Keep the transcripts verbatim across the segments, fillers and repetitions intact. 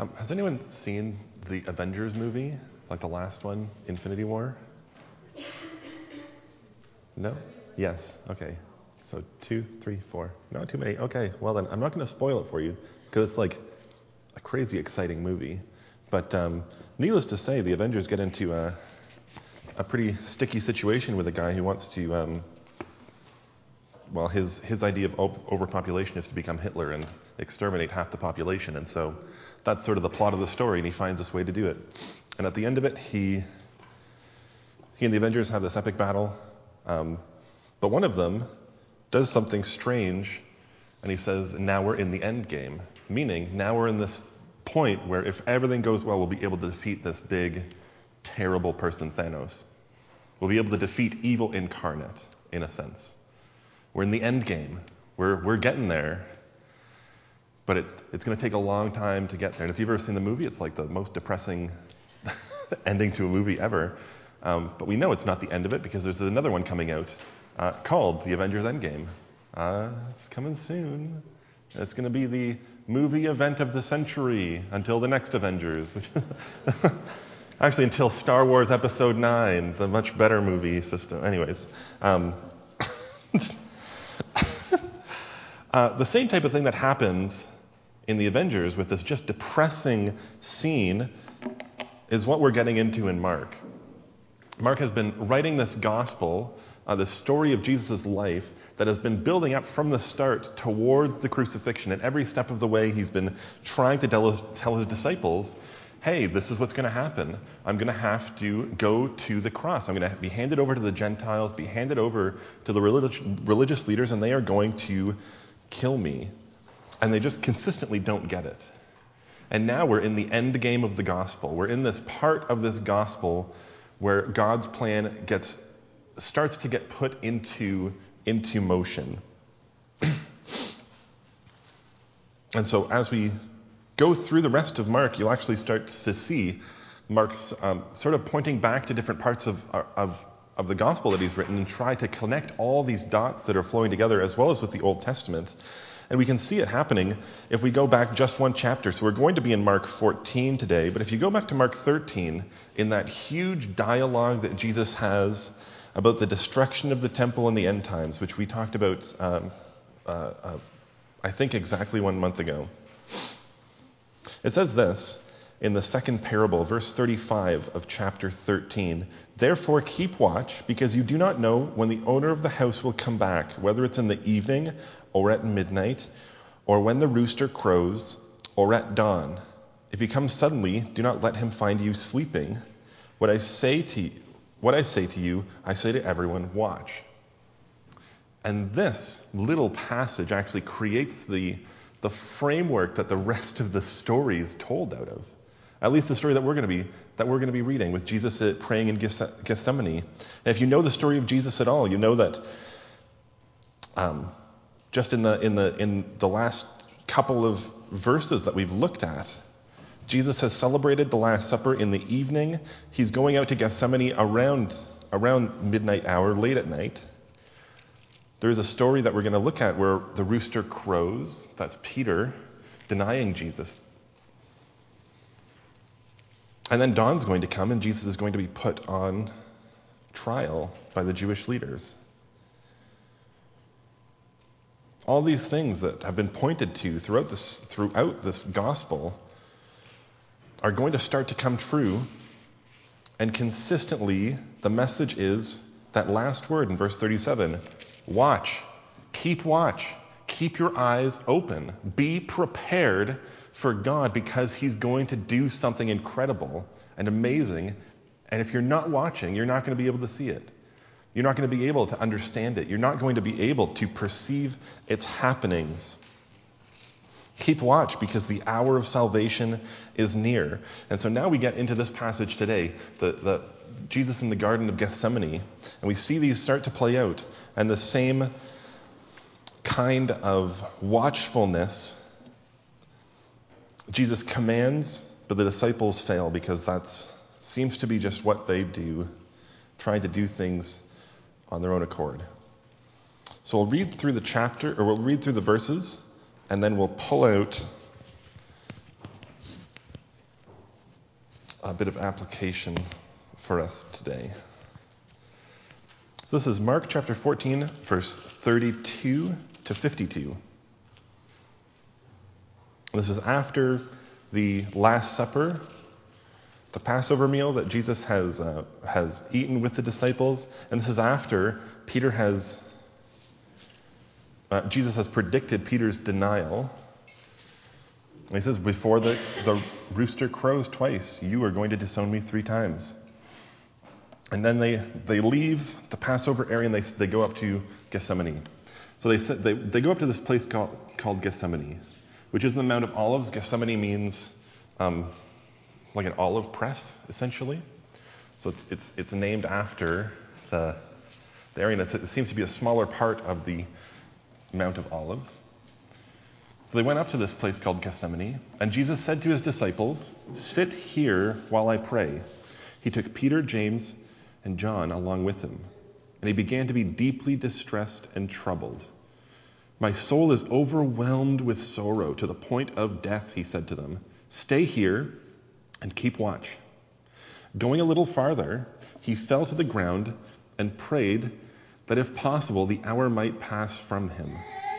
Um, has anyone seen the Avengers movie, like the last one, Infinity War? No? Yes. Okay. So two, three, four. Not too many. Okay. Well then, I'm not going to spoil it for you because it's like a crazy exciting movie. But um, needless to say, the Avengers get into a, a pretty sticky situation with a guy who wants to. Um, well, his his idea of overpopulation is to become Hitler and exterminate half the population, and so that's sort of the plot of the story, and he finds this way to do it. And at the end of it, he he and the Avengers have this epic battle, um, but one of them does something strange, and he says, "Now we're in the end game," meaning now we're in this point where if everything goes well, we'll be able to defeat this big, terrible person, Thanos. We'll be able to defeat evil incarnate, in a sense. We're in the end game. We're we're getting there. But it, it's going to take a long time to get there. And if you've ever seen the movie, it's like the most depressing ending to a movie ever. Um, but we know it's not the end of it because there's another one coming out uh, called The Avengers Endgame. Uh, it's coming soon. It's going to be the movie event of the century until the next Avengers. Which Actually, until Star Wars Episode nine, the much better movie system. Anyways. Um, uh, the same type of thing that happens in the Avengers with this just depressing scene is what we're getting into in Mark. Mark has been writing this gospel, uh, this story of Jesus' life that has been building up from the start towards the crucifixion. And every step of the way he's been trying to tell his, tell his disciples, hey, this is what's going to happen. I'm going to have to go to the cross. I'm going to be handed over to the Gentiles, be handed over to the religious, religious leaders, and they are going to kill me. And they just consistently don't get it. And now we're in the end game of the gospel. We're in this part of this gospel where God's plan gets starts to get put into, into motion. And so as we go through the rest of Mark, you'll actually start to see Mark's um, sort of pointing back to different parts of, of, of the gospel that he's written and try to connect all these dots that are flowing together as well as with the Old Testament. And we can see it happening if we go back just one chapter. So we're going to be in Mark fourteen today, but if you go back to Mark thirteen, in that huge dialogue that Jesus has about the destruction of the temple in the end times, which we talked about, um, uh, uh, I think exactly one month ago. It says this in the second parable, verse thirty-five of chapter thirteen. Therefore keep watch, because you do not know when the owner of the house will come back, whether it's in the evening or at midnight, or when the rooster crows, or at dawn. If he comes suddenly, do not let him find you sleeping. What I say to you, what I say to you, I say to everyone, watch. And this little passage actually creates the, the framework that the rest of the story is told out of. At least the story that we're going to be that we're going to be reading with Jesus praying in Gethsemane. And if you know the story of Jesus at all, you know that um, just in the in the in the last couple of verses that we've looked at, Jesus has celebrated the Last Supper in the evening. He's going out to Gethsemane around around midnight hour, late at night. There's a story that we're going to look at where the rooster crows. That's Peter denying Jesus. And then dawn's going to come and Jesus is going to be put on trial by the Jewish leaders. All these things that have been pointed to throughout this, throughout this gospel are going to start to come true. And consistently, the message is that last word in verse thirty-seven, watch, keep watch, keep your eyes open, be prepared for God because he's going to do something incredible and amazing. And if you're not watching, you're not going to be able to see it. You're not going to be able to understand it. You're not going to be able to perceive its happenings. Keep watch because the hour of salvation is near. And so now we get into this passage today, the, the Jesus in the Garden of Gethsemane, and we see these start to play out. And the same kind of watchfulness Jesus commands, but the disciples fail because that seems to be just what they do, trying to do things on their own accord. So we'll read through the chapter, or we'll read through the verses, and then we'll pull out a bit of application for us today. So this is Mark chapter fourteen, verse thirty-two to fifty-two. This is after the Last Supper, the Passover meal that Jesus has uh, has eaten with the disciples, and this is after Peter has uh, Jesus has predicted Peter's denial. And he says, "Before the, the rooster crows twice, you are going to disown me three times." And then they they leave the Passover area and they they go up to Gethsemane. So they they they go up to this place called called Gethsemane, which is the Mount of Olives. Gethsemane means um, like an olive press, essentially. So it's it's it's named after the, the area, and it's, it seems to be a smaller part of the Mount of Olives. So they went up to this place called Gethsemane, and Jesus said to his disciples, "Sit here while I pray." He took Peter, James, and John along with him, and he began to be deeply distressed and troubled. "My soul is overwhelmed with sorrow to the point of death," he said to them. "Stay here and keep watch." Going a little farther, he fell to the ground and prayed that if possible the hour might pass from him.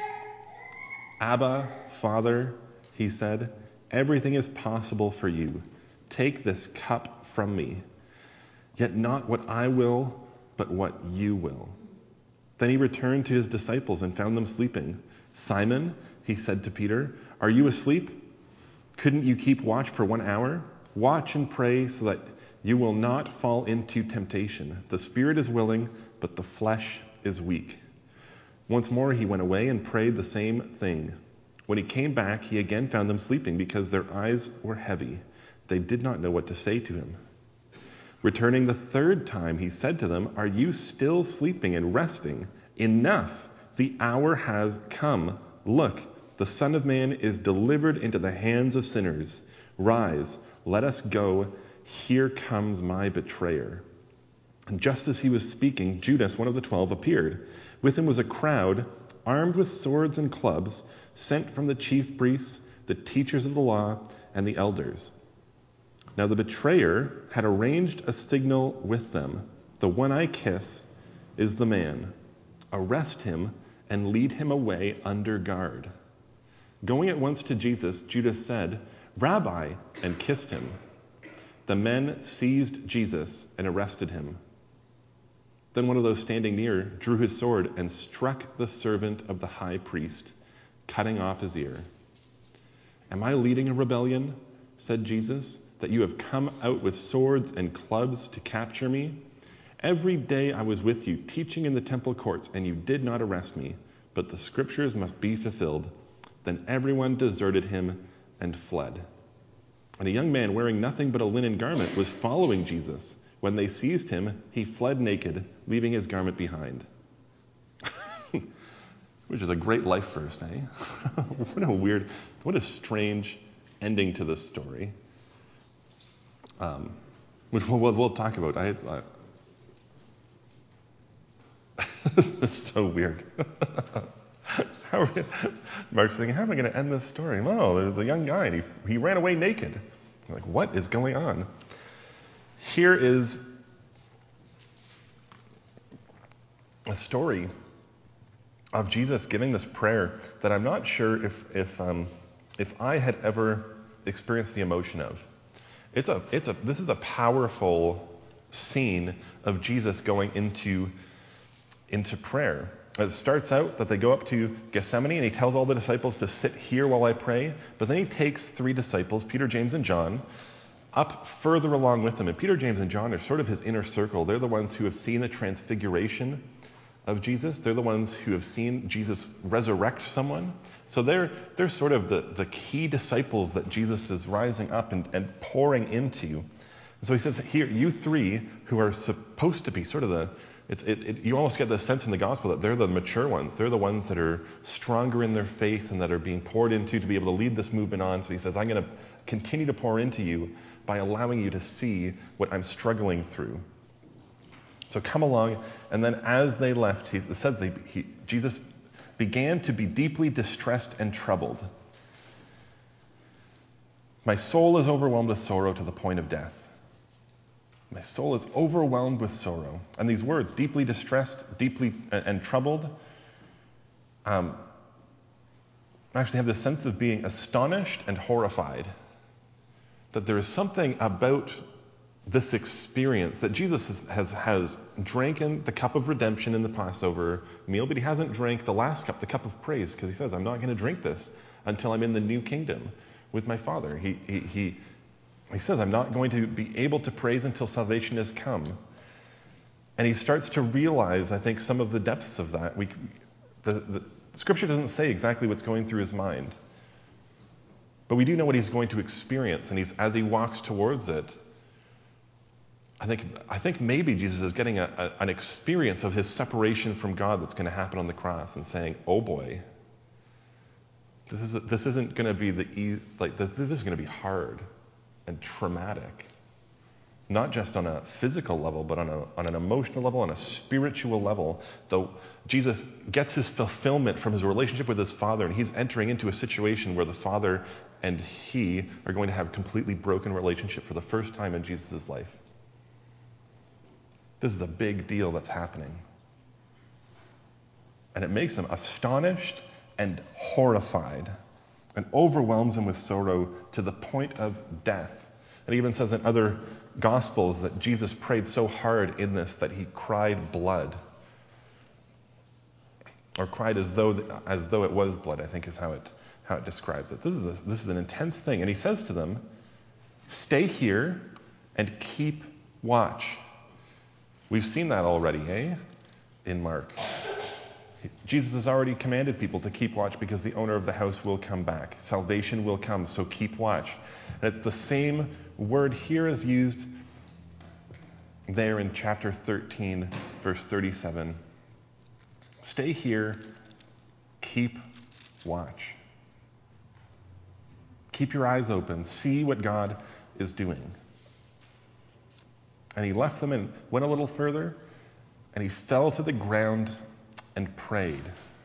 "Abba, Father," he said, "everything is possible for you. Take this cup from me. Yet not what I will, but what you will." Then he returned to his disciples and found them sleeping. "Simon," he said to Peter, "are you asleep? Couldn't you keep watch for one hour? Watch and pray so that you will not fall into temptation. The spirit is willing, but the flesh is weak." Once more he went away and prayed the same thing. When he came back, he again found them sleeping because their eyes were heavy. They did not know what to say to him. Returning the third time, he said to them, "Are you still sleeping and resting? Enough! The hour has come. Look, the Son of Man is delivered into the hands of sinners. Rise, let us go. Here comes my betrayer." And just as he was speaking, Judas, one of the twelve, appeared. With him was a crowd, armed with swords and clubs, sent from the chief priests, the teachers of the law, and the elders. Now the betrayer had arranged a signal with them. "The one I kiss is the man. Arrest him and lead him away under guard." Going at once to Jesus, Judas said, "Rabbi," and kissed him. The men seized Jesus and arrested him. Then one of those standing near drew his sword and struck the servant of the high priest, cutting off his ear. "Am I leading a rebellion," said Jesus, "that you have come out with swords and clubs to capture me? Every day I was with you, teaching in the temple courts, and you did not arrest me, but the scriptures must be fulfilled." Then everyone deserted him and fled. And a young man wearing nothing but a linen garment was following Jesus. When they seized him, he fled naked, leaving his garment behind. Which is a great life verse, eh? What a weird, what a strange ending to this story. Um, which we'll, we'll, we'll talk about. I, I It's so weird. How are we, Mark's thinking, how am I going to end this story? No, there's a young guy, and he, he ran away naked. I'm like, what is going on? Here is a story of Jesus giving this prayer that I'm not sure if if um, if I had ever experienced the emotion of. It's a it's a this is a powerful scene of Jesus going into into prayer. It starts out that they go up to Gethsemane and he tells all the disciples to sit here while I pray. But then he takes three disciples, Peter, James, and John, up further along with him. And Peter, James, and John are sort of his inner circle. They're the ones who have seen the transfiguration of Jesus. They're the ones who have seen Jesus resurrect someone. So they're they're sort of the, the key disciples that Jesus is rising up and, and pouring into. And so he says, here, you three who are supposed to be sort of the It's, it, it, you almost get the sense in the gospel that they're the mature ones. They're the ones that are stronger in their faith and that are being poured into to be able to lead this movement on. So he says, I'm going to continue to pour into you by allowing you to see what I'm struggling through. So come along. And then as they left, he, it says they, he, Jesus began to be deeply distressed and troubled. My soul is overwhelmed with sorrow to the point of death. My soul is overwhelmed with sorrow. And these words, deeply distressed, deeply and, and troubled, um, actually have the sense of being astonished and horrified. That there is something about this experience that Jesus has, has, has drank the cup of redemption in the Passover meal, but he hasn't drank the last cup, the cup of praise, because he says, I'm not going to drink this until I'm in the new kingdom with my Father. He, he, he, he says, I'm not going to be able to praise until salvation has come. And he starts to realize, I think, some of the depths of that. We, the, the Scripture doesn't say exactly what's going through his mind. But we do know what he's going to experience, and he's, as he walks towards it, I think, I think maybe Jesus is getting a, a, an experience of his separation from God that's going to happen on the cross and saying, oh boy, this, is, this isn't going to be the, e- like, this, this is going to be hard and traumatic. Not just on a physical level, but on, a, on an emotional level, on a spiritual level. Though Jesus gets his fulfillment from his relationship with his Father, and he's entering into a situation where the Father and he are going to have a completely broken relationship for the first time in Jesus' life. This is a big deal that's happening. And it makes him astonished and horrified and overwhelms him with sorrow to the point of death. It even says in other Gospels that Jesus prayed so hard in this that he cried blood. Or cried as though as though it was blood, I think is how it how it describes it. This is a, this is an intense thing. And he says to them, stay here and keep watch. We've seen that already, eh? In Mark. Jesus has already commanded people to keep watch because the owner of the house will come back. Salvation will come, so keep watch. And it's the same word here as used there in chapter thirteen, verse thirty-seven. Stay here, keep watch. Keep your eyes open, see what God is doing. And he left them and went a little further, and he fell to the ground and prayed.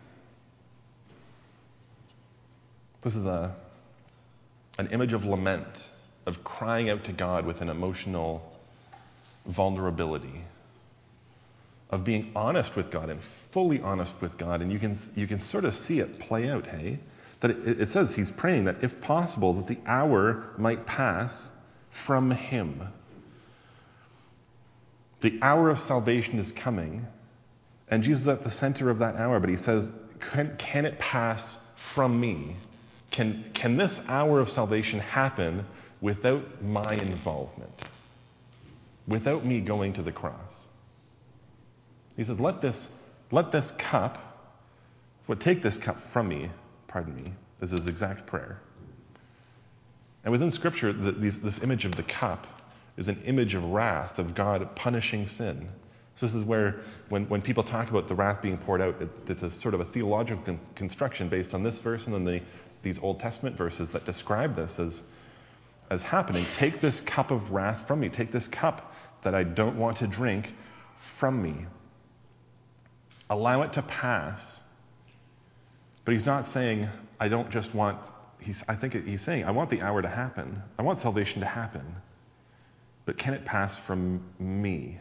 This is a, an image of lament, of crying out to God with an emotional vulnerability, of being honest with God and fully honest with God. And you can you can sort of see it play out, hey? That it, it says he's praying that if possible, that the hour might pass from him. The hour of salvation is coming, and Jesus is at the center of that hour, but he says, can, can it pass from me? Can, can this hour of salvation happen without my involvement? Without me going to the cross? He says, let this, let this cup, well, take this cup from me, pardon me, is his exact prayer. And within Scripture, the, these, this image of the cup is an image of wrath, of God punishing sin. So this is where, when, when people talk about the wrath being poured out, it, it's a sort of a theological con- construction based on this verse and then the, these Old Testament verses that describe this as, as happening. Take this cup of wrath from me. Take this cup that I don't want to drink from me. Allow it to pass. But he's not saying, I don't just want, he's, I think he's saying, I want the hour to happen. I want salvation to happen. But can it pass from me?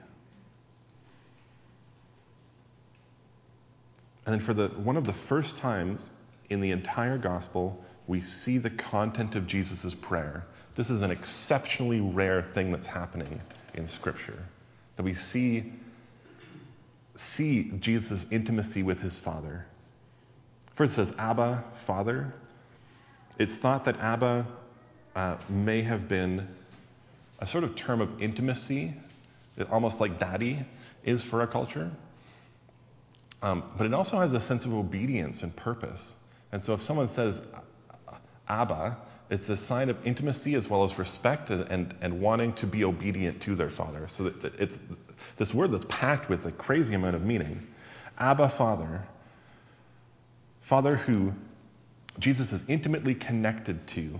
And then for the one of the first times in the entire gospel, we see the content of Jesus' prayer. This is an exceptionally rare thing that's happening in Scripture. That we see, see Jesus' intimacy with his Father. First it says, Abba, Father. It's thought that Abba uh, may have been a sort of term of intimacy, almost like daddy is for our culture. Um, but it also has a sense of obedience and purpose. And so if someone says Abba, it's a sign of intimacy as well as respect and, and wanting to be obedient to their father. So that it's this word that's packed with a crazy amount of meaning. Abba, Father. Father who Jesus is intimately connected to,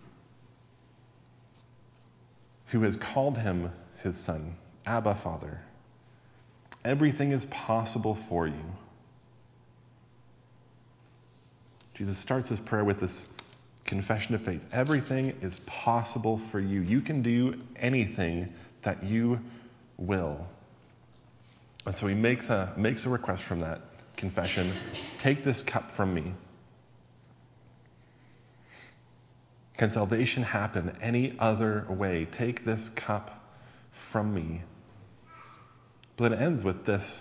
who has called him his son. Abba, Father. Everything is possible for you. Jesus starts his prayer with this Confession of faith. Everything is possible for you. You can do anything that you will. And so he makes a, makes a request from that confession. Take this cup from me. Can salvation happen any other way? Take this cup from me. But it ends with this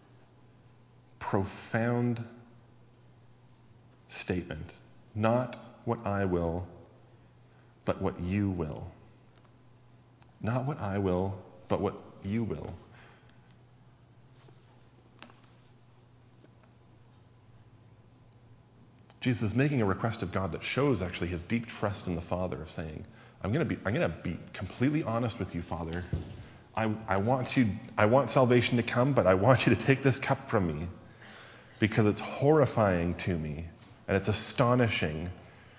profound statement. Not what I will, but what you will. Not what I will, but what you will. Jesus is making a request of God that shows actually his deep trust in the Father, of saying, I'm going to be I'm going to be completely honest with you, Father. I, I want to I want salvation to come, but I want you to take this cup from me because it's horrifying to me and it's astonishing.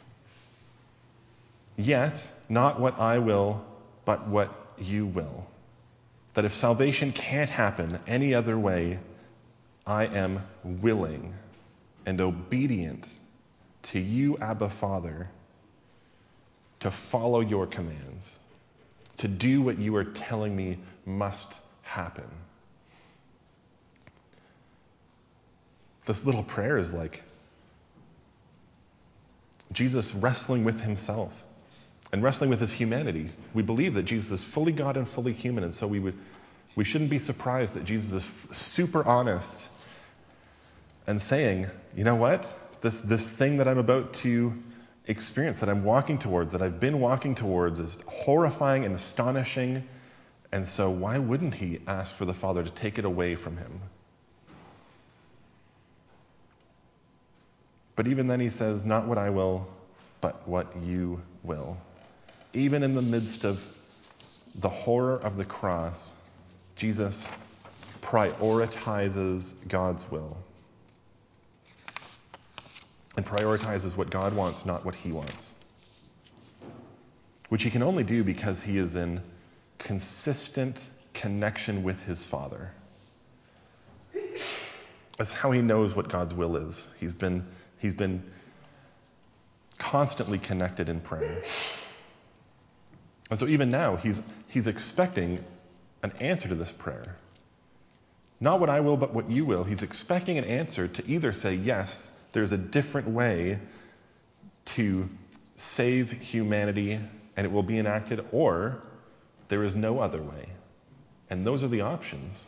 Yet, not what I will, but what you will. That if salvation can't happen any other way, I am willing and obedient to you, Abba Father, to follow your commands, to do what you are telling me must happen. This little prayer is like Jesus wrestling with himself and wrestling with his humanity. We believe that Jesus is fully God and fully human, and so we would we shouldn't be surprised that Jesus is f- super honest and saying, you know what? This this thing that I'm about to experience, that I'm walking towards, that I've been walking towards, is horrifying and astonishing. And so why wouldn't he ask for the Father to take it away from him? But even then he says, not what I will, but what you will. Even in the midst of the horror of the cross, Jesus prioritizes God's will. And prioritizes what God wants, not what he wants. Which he can only do because he is in consistent connection with his Father. That's how he knows what God's will is. He's been, he's been constantly connected in prayer. And so even now, he's, he's expecting an answer to this prayer. Not what I will, but what you will. He's expecting an answer to either say, yes, there's a different way to save humanity and it will be enacted, or there is no other way. And those are the options.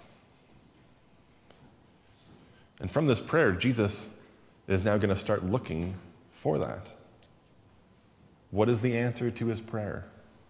And from this prayer, Jesus is now going to start looking for that. What is the answer to his prayer?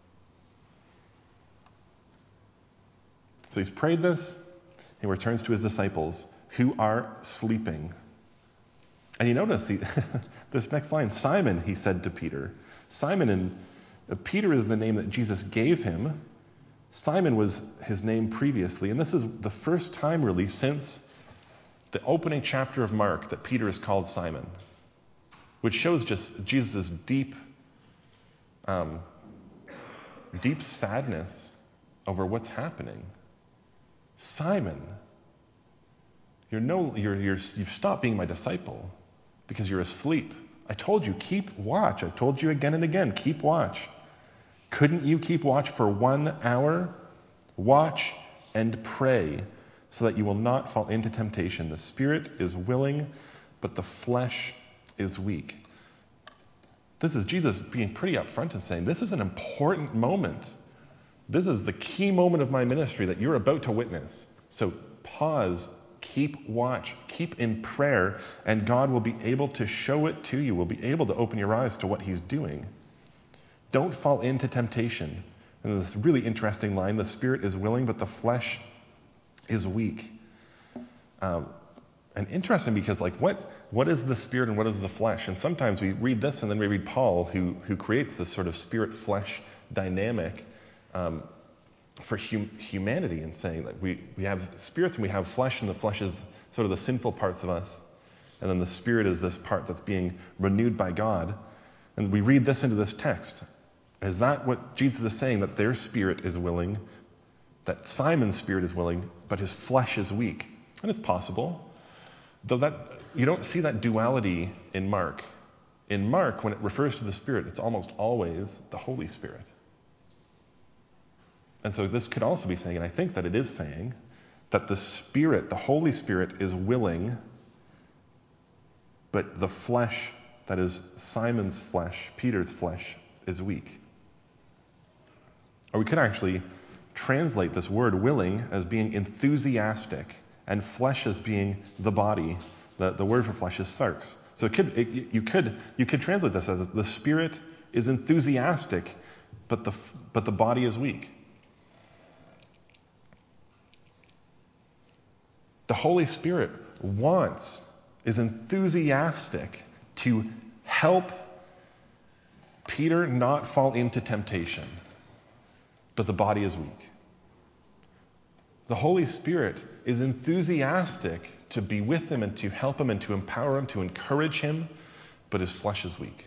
So he's prayed this. He returns to his disciples who are sleeping. And you notice he, this next line, Simon, he said to Peter. Simon, and uh, Peter is the name that Jesus gave him. Simon was his name previously. And this is the first time really since the opening chapter of Mark that Peter is called Simon, which shows just Jesus' deep, um, deep sadness over what's happening. Simon, you're no, you're, you're, you've stopped being my disciple because you're asleep. I told you, keep watch. I've told you again and again, keep watch. Couldn't you keep watch for one hour? Watch and pray so that you will not fall into temptation. The spirit is willing, but the flesh is weak. This is Jesus being pretty upfront and saying, this is an important moment. This is the key moment of my ministry that you're about to witness. So pause, keep watch, keep in prayer, and God will be able to show it to you, will be able to open your eyes to what he's doing. Don't fall into temptation. And this really interesting line, the spirit is willing, but the flesh is weak. Um, and interesting because like what what is the spirit and what is the flesh? And sometimes we read this and then we read Paul who who creates this sort of spirit-flesh dynamic um, for hum- humanity, and saying that we, we have spirits and we have flesh, and the flesh is sort of the sinful parts of us. And then the spirit is this part that's being renewed by God. And we read this into this text. Is that what Jesus is saying? That their spirit is willing, that Simon's spirit is willing, but his flesh is weak? And it's possible. Though that you don't see that duality in Mark. in Mark, when it refers to the Spirit, it's almost always the Holy Spirit. And so this could also be saying, and I think that it is saying, that the Spirit, the Holy Spirit, is willing, but the flesh, that is Simon's flesh, Peter's flesh, is weak. Or we could actually translate this word willing as being enthusiastic, and flesh as being the body. The, the word for flesh is sarx. So it could, it, you could you could translate this as the Spirit is enthusiastic, but the but the body is weak. The Holy Spirit wants, is enthusiastic to help Peter not fall into temptation, but the body is weak. The Holy Spirit is enthusiastic to be with him and to help him and to empower him, to encourage him, but his flesh is weak.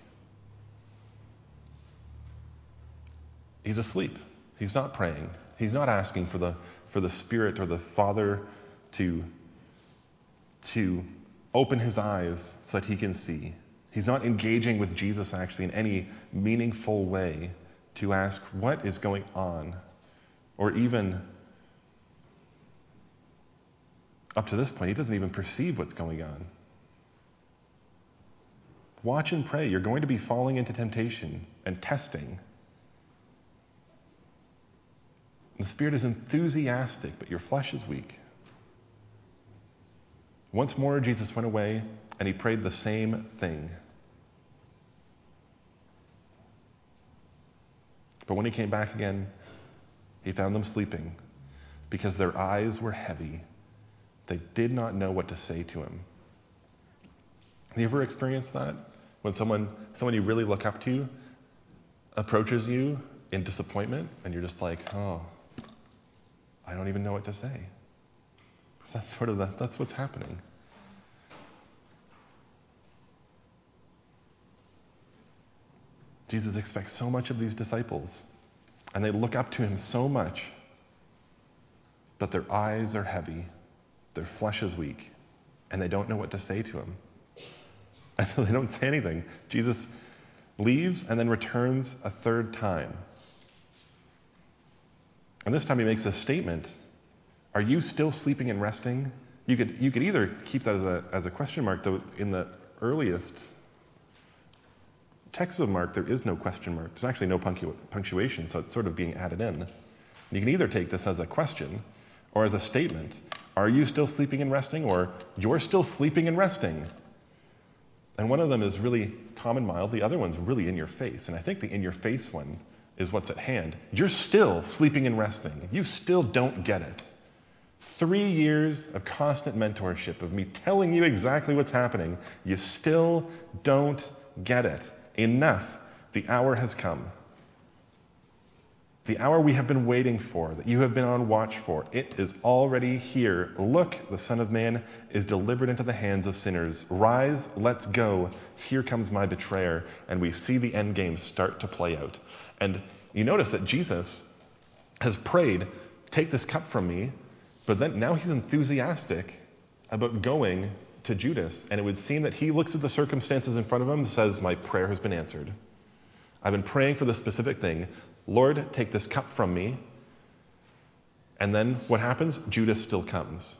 He's asleep. He's not praying. He's not asking for the for the Spirit or the Father to, to open his eyes so that he can see. He's not engaging with Jesus actually in any meaningful way to ask what is going on, or even up to this point, he doesn't even perceive what's going on. Watch and pray. You're going to be falling into temptation and testing. The Spirit is enthusiastic, but your flesh is weak. Once more, Jesus went away, and he prayed the same thing. But when he came back again, he found them sleeping, because their eyes were heavy. They did not know what to say to him. Have you ever experienced that? When someone, someone you really look up to approaches you in disappointment, and you're just like, oh, I don't even know what to say. That's sort of the, that's what's happening. Jesus expects so much of these disciples, and they look up to him so much, but their eyes are heavy. Their flesh is weak, and they don't know what to say to him. And so they don't say anything. Jesus leaves and then returns a third time. And this time he makes a statement. Are you still sleeping and resting? You could you could either keep that as a as a question mark, though in the earliest text of Mark there is no question mark. There's actually no punctu- punctuation, so it's sort of being added in. You can either take this as a question or as a statement. Are you still sleeping and resting? Or you're still sleeping and resting? And one of them is really calm and mild. The other one's really in your face. And I think the in your face one is what's at hand. You're still sleeping and resting. You still don't get it. Three years of constant mentorship, of me telling you exactly what's happening. You still don't get it. Enough. The hour has come. The hour we have been waiting for, that you have been on watch for, it is already here. Look, the Son of Man is delivered into the hands of sinners. Rise, let's go. Here comes my betrayer. And we see the end game start to play out. And you notice that Jesus has prayed, take this cup from me, but then now he's enthusiastic about going to Judas. And it would seem that he looks at the circumstances in front of him and says, my prayer has been answered. I've been praying for this specific thing. Lord, take this cup from me. And then what happens? Judas still comes.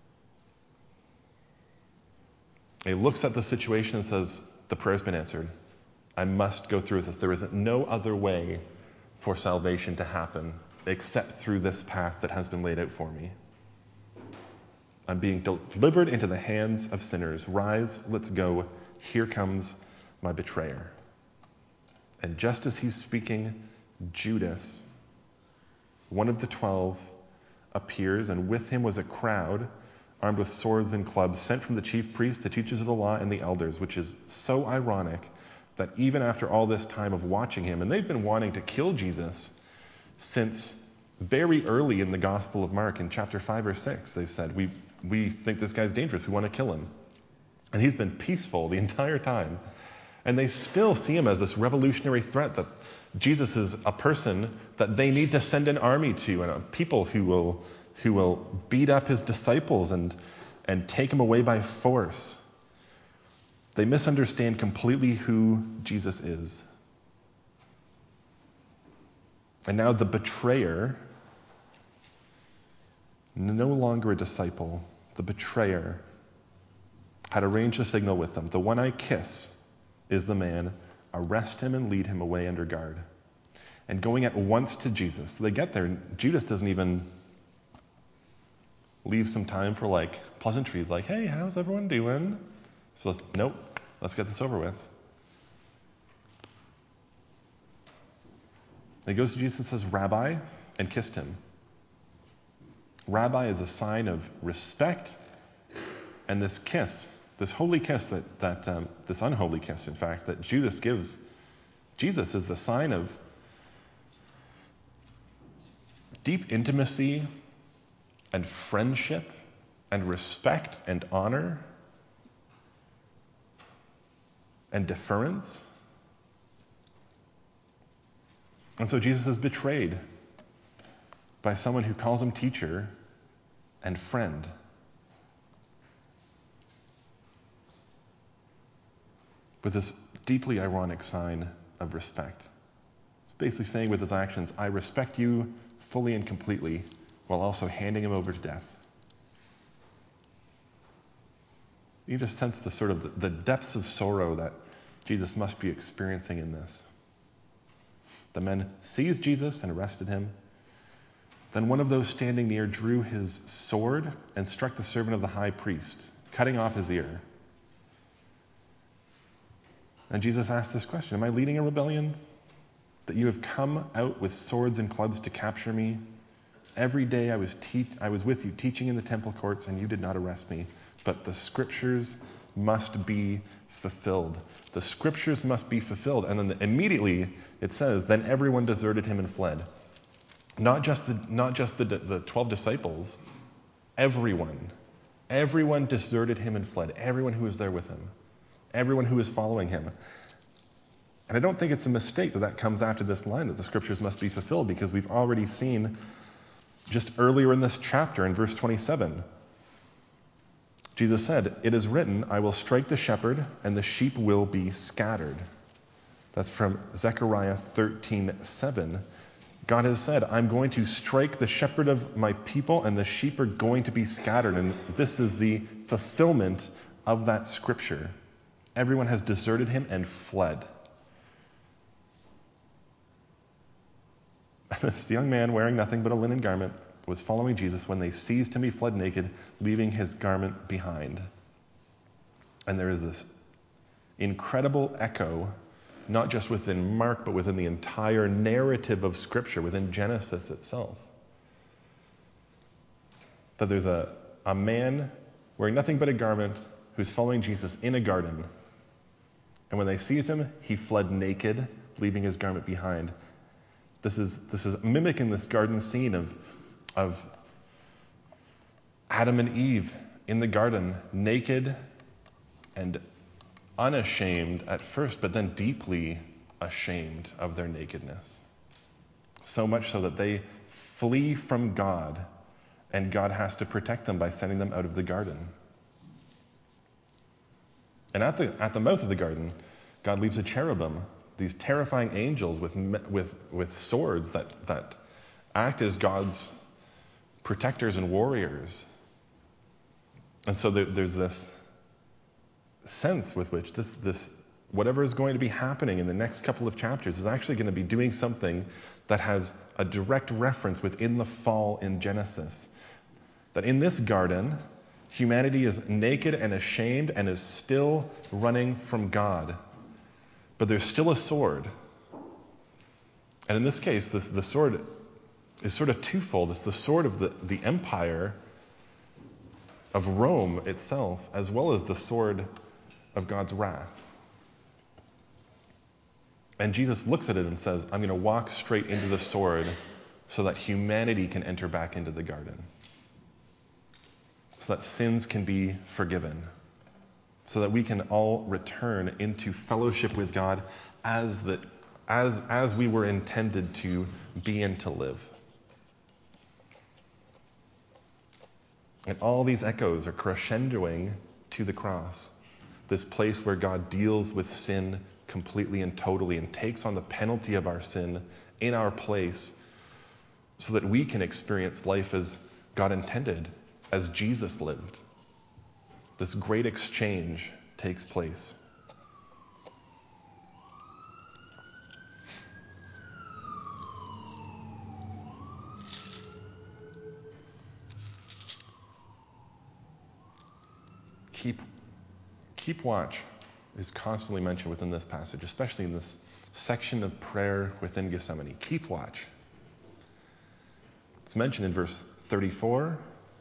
He looks at the situation and says, the prayer's been answered. I must go through this. There is no other way for salvation to happen except through this path that has been laid out for me. I'm being delivered into the hands of sinners. Rise, let's go. Here comes my betrayer. And just as he's speaking, Judas, one of the twelve, appears, and with him was a crowd armed with swords and clubs, sent from the chief priests, the teachers of the law, and the elders, which is so ironic that even after all this time of watching him, and they've been wanting to kill Jesus since very early in the Gospel of Mark, in chapter five or six, they've said, we, we think this guy's dangerous, we want to kill him. And he's been peaceful the entire time. And they still see him as this revolutionary threat, that Jesus is a person that they need to send an army to, and a people who will who will beat up his disciples and and take him away by force. They misunderstand completely who Jesus is. And now the betrayer, no longer a disciple, the betrayer had arranged a signal with them. The one I kiss is the man. Arrest him and lead him away under guard. And going at once to Jesus. So they get there, and Judas doesn't even leave some time for like pleasantries, like, hey, how's everyone doing? So let's, nope, let's get this over with. He goes to Jesus and says, Rabbi, and kissed him. Rabbi is a sign of respect, and this kiss, this holy kiss that, that um, this unholy kiss, in fact, that Judas gives Jesus is the sign of deep intimacy and friendship and respect and honor and deference. And so Jesus is betrayed by someone who calls him teacher and friend. With this deeply ironic sign of respect. It's basically saying with his actions, I respect you fully and completely, while also handing him over to death. You just sense the sort of the depths of sorrow that Jesus must be experiencing in this. The men seized Jesus and arrested him. Then one of those standing near drew his sword and struck the servant of the high priest, cutting off his ear. And Jesus asked this question, am I leading a rebellion? That you have come out with swords and clubs to capture me? Every day I was te- I was with you teaching in the temple courts, and you did not arrest me. But the scriptures must be fulfilled. The scriptures must be fulfilled. And then immediately it says, then everyone deserted him and fled. Not just the not just the the twelve disciples, everyone. Everyone deserted him and fled. Everyone who was there with him. Everyone who was following him. And I don't think it's a mistake that that comes after this line, that the scriptures must be fulfilled, because we've already seen just earlier in this chapter, in verse twenty-seven, Jesus said, it is written, I will strike the shepherd, and the sheep will be scattered. That's from Zechariah thirteen seven. God has said, I'm going to strike the shepherd of my people, and the sheep are going to be scattered. And this is the fulfillment of that scripture. Everyone has deserted him and fled. This young man, wearing nothing but a linen garment, was following Jesus. When they seized him, he fled naked, leaving his garment behind. And there is this incredible echo, not just within Mark, but within the entire narrative of Scripture, within Genesis itself. That there's a, a man wearing nothing but a garment who's following Jesus in a garden. And when they seized him, he fled naked, leaving his garment behind. This is this is mimicking this garden scene of, of Adam and Eve in the garden, naked and unashamed at first, but then deeply ashamed of their nakedness. So much so that they flee from God, and God has to protect them by sending them out of the garden. And at the at the mouth of the garden, God leaves a cherubim, these terrifying angels with with with swords that that act as God's protectors and warriors. And so there, there's this sense with which this this whatever is going to be happening in the next couple of chapters is actually going to be doing something that has a direct reference within the fall in Genesis. That in this garden, humanity is naked and ashamed and is still running from God. But there's still a sword. And in this case, this, the sword is sort of twofold. It's the sword of the, the empire of Rome itself, as well as the sword of God's wrath. And Jesus looks at it and says, I'm going to walk straight into the sword so that humanity can enter back into the garden. So that sins can be forgiven. So that we can all return into fellowship with God as the, as, as we were intended to be and to live. And all these echoes are crescendoing to the cross. this place where God deals with sin completely and totally and takes on the penalty of our sin in our place so that we can experience life as God intended, as Jesus lived. This great exchange takes place. Keep, keep watch is constantly mentioned within this passage, especially in this section of prayer within Gethsemane. Keep watch. It's mentioned in verse thirty-four,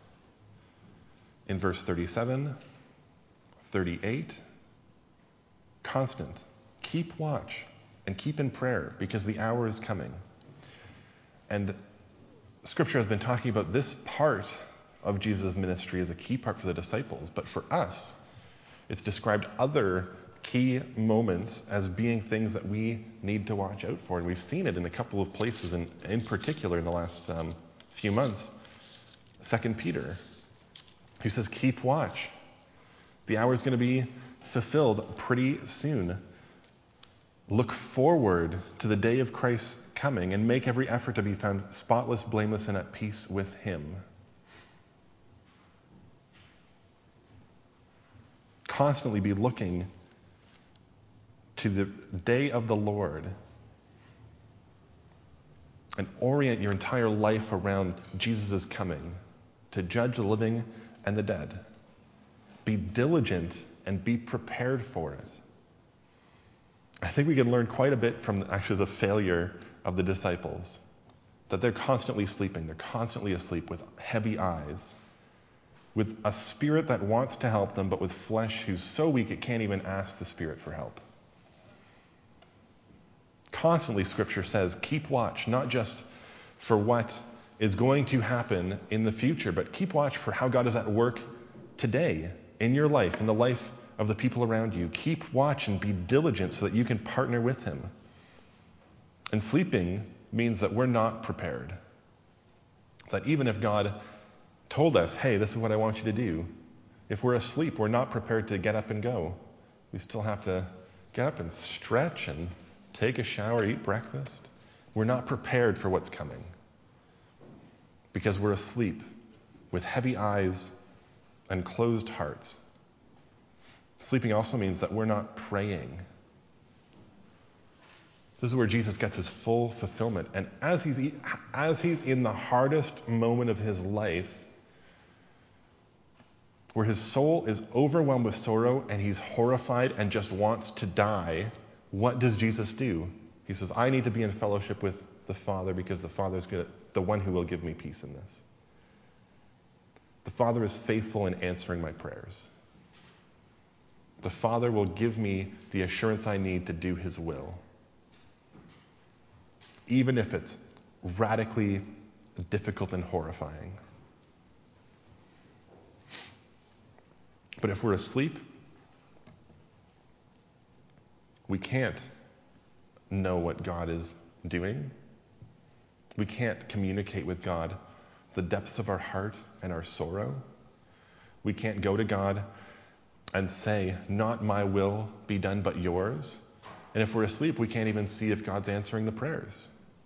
in verse thirty-seven, thirty-eight. Constant. Keep watch and keep in prayer because the hour is coming. And Scripture has been talking about this part of Jesus' ministry as a key part for the disciples, but for us, it's described other key moments as being things that we need to watch out for. And we've seen it in a couple of places, and in particular in the last um, few months. Second Peter, who says, keep watch. The hour is going to be fulfilled pretty soon. Look forward to the day of Christ's coming and make every effort to be found spotless, blameless, and at peace with him. Constantly be looking to the day of the Lord and orient your entire life around Jesus' coming to judge the living and the dead. Be diligent and be prepared for it. I think we can learn quite a bit from actually the failure of the disciples, that they're constantly sleeping, they're constantly asleep with heavy eyes, with a spirit that wants to help them, but with flesh who's so weak it can't even ask the Spirit for help. Constantly, Scripture says, keep watch, not just for what is going to happen in the future, but keep watch for how God is at work today in your life, in the life of the people around you. Keep watch and be diligent so that you can partner with him. And sleeping means that we're not prepared. That even if God told us, hey, this is what I want you to do, if we're asleep, we're not prepared to get up and go. We still have to get up and stretch and take a shower, eat breakfast. We're not prepared for what's coming because we're asleep with heavy eyes and closed hearts. Sleeping also means that we're not praying. This is where Jesus gets his full fulfillment. And as he's, as he's in the hardest moment of his life, where his soul is overwhelmed with sorrow and he's horrified and just wants to die, what does Jesus do? He says, I need to be in fellowship with the Father because the Father is the one who will give me peace in this. The Father is faithful in answering my prayers. The Father will give me the assurance I need to do his will, even if it's radically difficult and horrifying. But if we're asleep, we can't know what God is doing. We can't communicate with God the depths of our heart and our sorrow. We can't go to God and say, not my will be done, but yours. And if we're asleep, we can't even see if God's answering the prayers.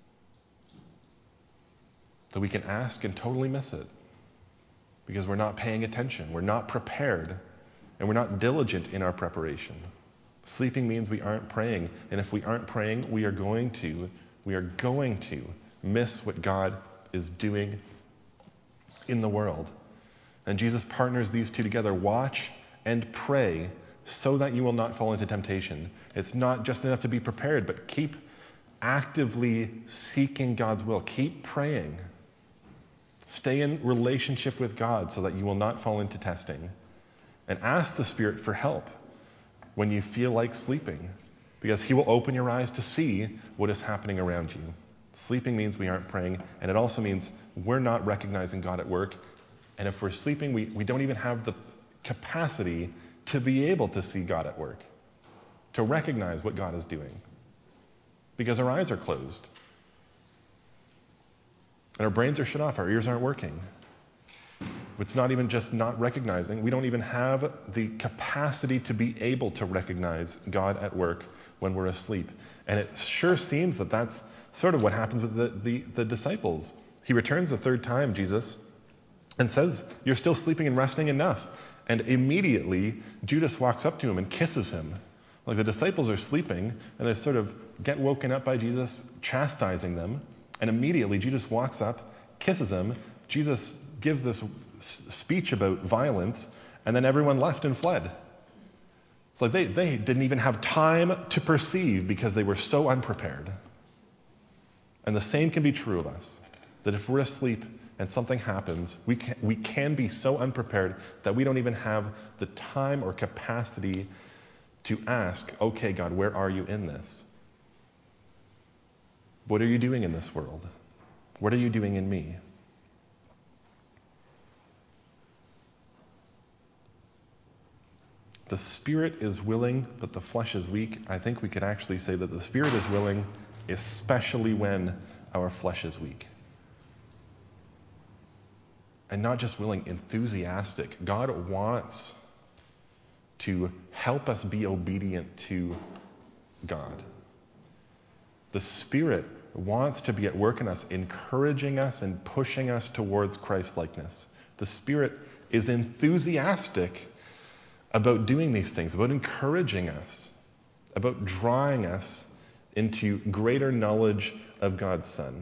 So we can ask and totally miss it because we're not paying attention. We're not prepared, and we're not diligent in our preparation. Sleeping means we aren't praying, and if we aren't praying, we are going to, we are going to miss what God is doing in the world. And Jesus partners these two together. Watch and pray so that you will not fall into temptation. It's not just enough to be prepared, but keep actively seeking God's will. Keep praying. Stay in relationship with God so that you will not fall into testing. And ask the Spirit for help when you feel like sleeping, because he will open your eyes to see what is happening around you. Sleeping means we aren't praying, and it also means we're not recognizing God at work. And if we're sleeping, we, we don't even have the capacity to be able to see God at work, to recognize what God is doing, because our eyes are closed. And our brains are shut off, our ears aren't working. It's not even just not recognizing. We don't even have the capacity to be able to recognize God at work when we're asleep. And it sure seems that that's sort of what happens with the, the, the disciples. He returns a third time, Jesus, and says, "You're still sleeping and resting enough." And immediately, Judas walks up to him and kisses him. Like the disciples are sleeping, and they sort of get woken up by Jesus chastising them. And immediately, Judas walks up, kisses him. Jesus gives this speech about violence, and then everyone left and fled. It's like they, they didn't even have time to perceive because they were so unprepared. And the same can be true of us, that if we're asleep and something happens, we can, we can be so unprepared that we don't even have the time or capacity to ask, "Okay, God, where are you in this? What are you doing in this world? What are you doing in me?" The spirit is willing, but the flesh is weak. I think we could actually say that the spirit is willing, especially when our flesh is weak. And not just willing, enthusiastic. God wants to help us be obedient to God. The Spirit wants to be at work in us, encouraging us and pushing us towards Christ-likeness. The Spirit is enthusiastic about doing these things, about encouraging us, about drawing us into greater knowledge of God's Son.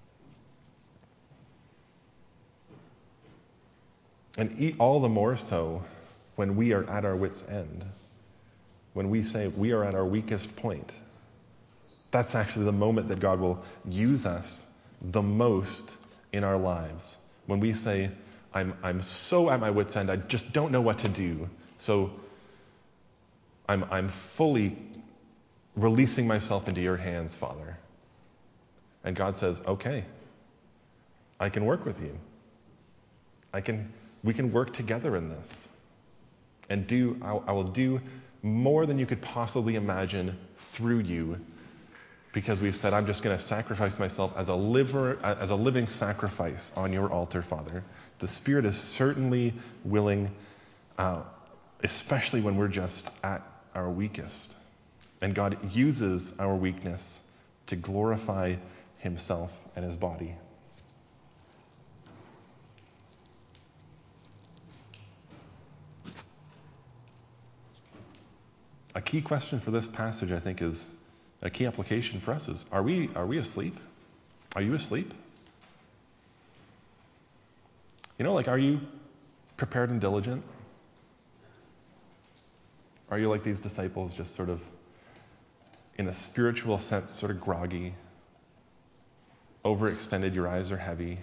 And all the more so when we are at our wits' end, when we say we are at our weakest point. That's actually the moment that God will use us the most in our lives. When we say, I'm, I'm so at my wits' end, I just don't know what to do. So I'm, I'm fully releasing myself into your hands, Father. And God says, okay, I can work with you. I can, we can work together in this. And do, I, I will do more than you could possibly imagine through you, because we've said, I'm just going to sacrifice myself as a liver, as a living sacrifice on your altar, Father. The Spirit is certainly willing, uh, especially when we're just at our weakest. And God uses our weakness to glorify himself and his body. A key question for this passage, I think, is a key application for us is, are we, are we asleep? Are you asleep? You know, like, are you prepared and diligent? Are you like these disciples, just sort of, in a spiritual sense, sort of groggy, overextended, your eyes are heavy,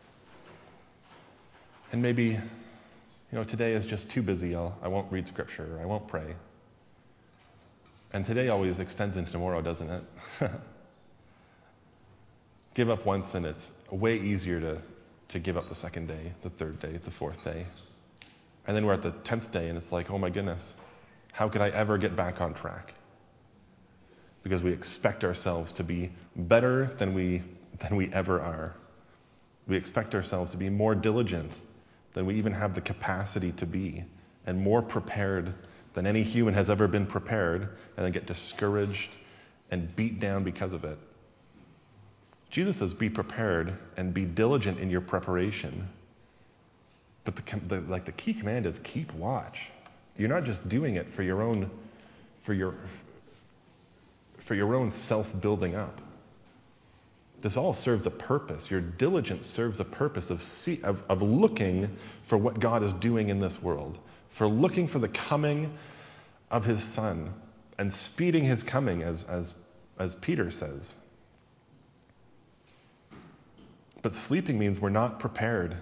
and maybe, you know, today is just too busy, I'll, I won't read scripture, I won't pray. And today always extends into tomorrow, doesn't it? Give up once and it's way easier to, to give up the second day, the third day, the fourth day. And then we're at the tenth day and it's like, oh my goodness, how could I ever get back on track? Because we expect ourselves to be better than we, than we ever are. We expect ourselves to be more diligent than we even have the capacity to be, and more prepared than any human has ever been prepared, and then get discouraged and beat down because of it. Jesus says, be prepared and be diligent in your preparation. But the, the, like the key command is keep watch. You're not just doing it for your own, for your, for your own self-building up. This all serves a purpose. Your diligence serves a purpose of, see, of, of looking for what God is doing in this world, for looking for the coming of his Son and speeding his coming, as, as, as Peter says. But sleeping means we're not prepared.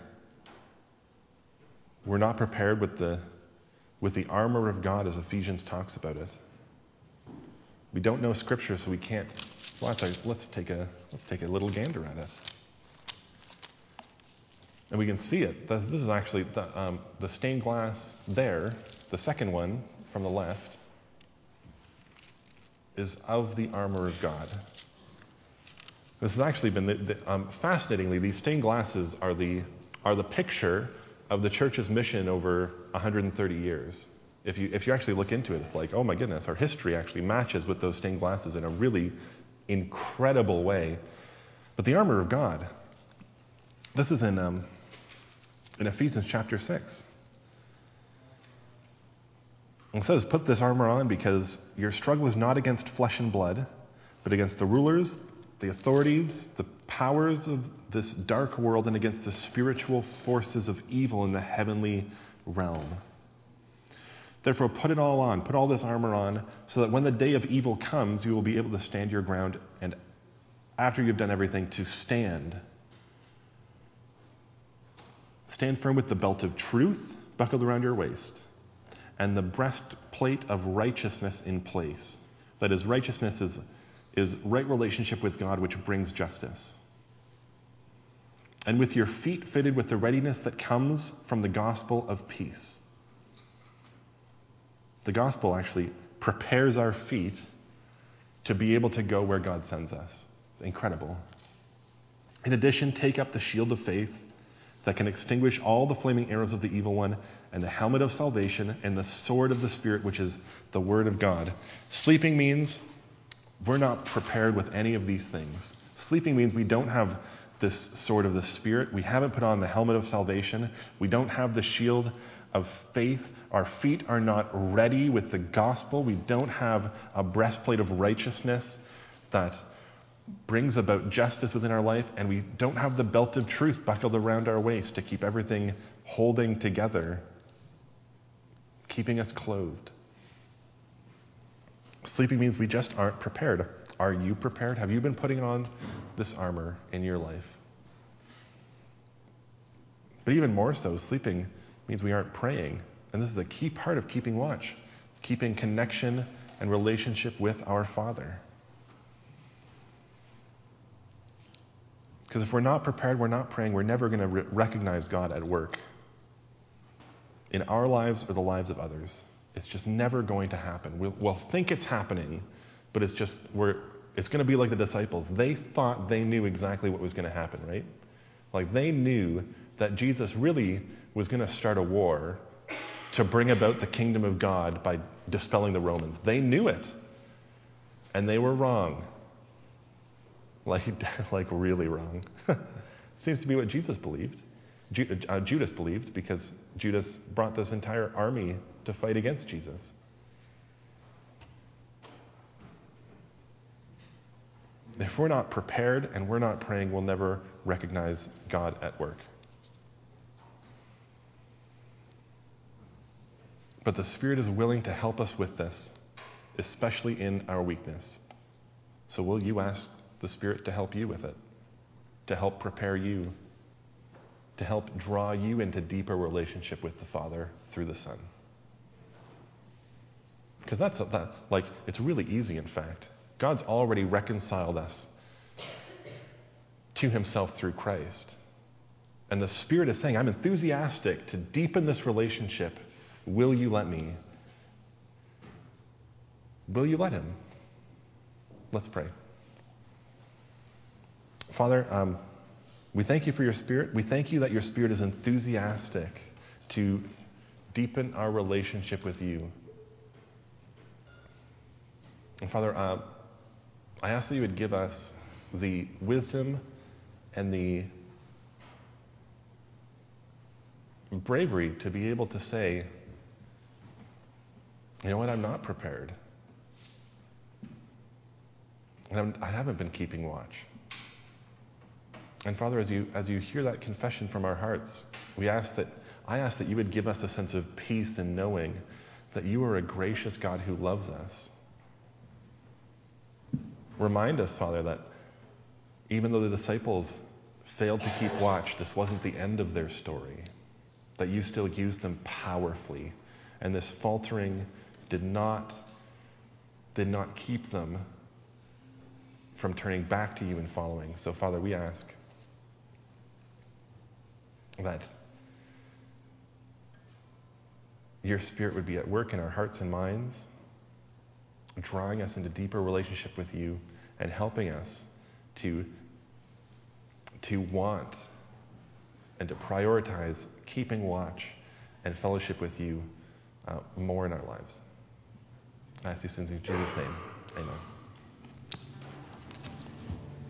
We're not prepared with the, with the armor of God, as Ephesians talks about it. We don't know Scripture, so we can't. Well, that's our, let's take a let's take a little gander at it, and we can see it. This is actually the, um, the stained glass there. The second one from the left is of the armor of God. This has actually been the, the, um, fascinatingly. These stained glasses are the are the picture of the church's mission over one hundred thirty years. If you, if you actually look into it, it's like, oh my goodness, our history actually matches with those stained glasses in a really incredible way. But the armor of God, this is in, um, in Ephesians chapter six. It says, put this armor on because your struggle is not against flesh and blood, but against the rulers, the authorities, the powers of this dark world, and against the spiritual forces of evil in the heavenly realm. Therefore, put it all on, put all this armor on, so that when the day of evil comes, you will be able to stand your ground, and after you've done everything, to stand. Stand firm with the belt of truth buckled around your waist, and the breastplate of righteousness in place. That is, righteousness is, is right relationship with God, which brings justice. And with your feet fitted with the readiness that comes from the gospel of peace. The gospel actually prepares our feet to be able to go where God sends us. It's incredible. In addition, take up the shield of faith that can extinguish all the flaming arrows of the evil one, and the helmet of salvation, and the sword of the Spirit, which is the word of God. Sleeping means we're not prepared with any of these things. Sleeping means we don't have this sword of the Spirit. We haven't put on the helmet of salvation. We don't have the shield of faith. Our feet are not ready with the gospel. We don't have a breastplate of righteousness that brings about justice within our life, and we don't have the belt of truth buckled around our waist to keep everything holding together, keeping us clothed. Sleeping means we just aren't prepared. Are you prepared? Have you been putting on this armor in your life? But even more so, sleeping means we aren't praying. And this is a key part of keeping watch, keeping connection and relationship with our Father. Because if we're not prepared, we're not praying, we're never going to re- recognize God at work in our lives or the lives of others. It's just never going to happen. We'll, we'll think it's happening, but it's just, we're, it's going to be like the disciples. They thought they knew exactly what was going to happen, right? Like they knew that Jesus really was going to start a war to bring about the kingdom of God by dispelling the Romans. They knew it. And they were wrong. Like, like really wrong. Seems to be what Jesus believed. Ju- uh, Judas believed, because Judas brought this entire army to fight against Jesus. If we're not prepared and we're not praying, we'll never recognize God at work. But the Spirit is willing to help us with this, especially in our weakness. So will you ask the Spirit to help you with it, to help prepare you, to help draw you into deeper relationship with the Father through the Son? Because that's that, like, it's really easy, in fact. God's already reconciled us to himself through Christ. And the Spirit is saying, I'm enthusiastic to deepen this relationship. Will you let me? Will you let him? Let's pray. Father, um, we thank you for your Spirit. We thank you that your Spirit is enthusiastic to deepen our relationship with you. And Father, uh, I ask that you would give us the wisdom and the bravery to be able to say, you know what, I'm not prepared. And I'm, I haven't been keeping watch. And Father, as you as you hear that confession from our hearts, we ask that I ask that you would give us a sense of peace in knowing that you are a gracious God who loves us. Remind us, Father, that even though the disciples failed to keep watch, this wasn't the end of their story, that you still used them powerfully, and this faltering did not did not keep them from turning back to you and following. So, Father, we ask that your Spirit would be at work in our hearts and minds, drawing us into deeper relationship with you and helping us to, to want and to prioritize keeping watch and fellowship with you uh, more in our lives. I ask these things in Jesus' name. Amen.